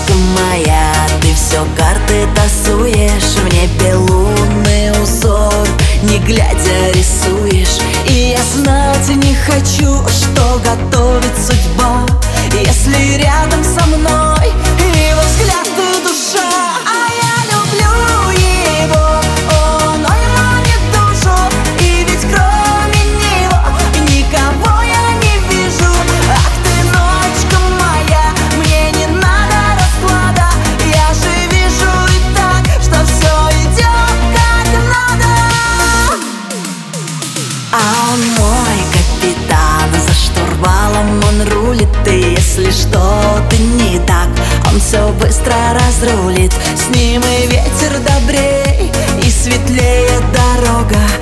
ночка моя, ты все карты тасуешь, в небе лунный узор, не глядя рисуешь. И я знать не хочу, что готовит судьба, если рядом со мной его взгляд и душа. А я люблю его, он мой манит душу, и ведь кроме него никого я не вижу. Ах ты, ночка моя, мне не надо расклада, я же вижу и так, что все идет как надо. А он мой капитан, за штурвалом он рулит, и если что-то не так, он все быстро разрулит. С ним и ветер добрей, и светлее дорога,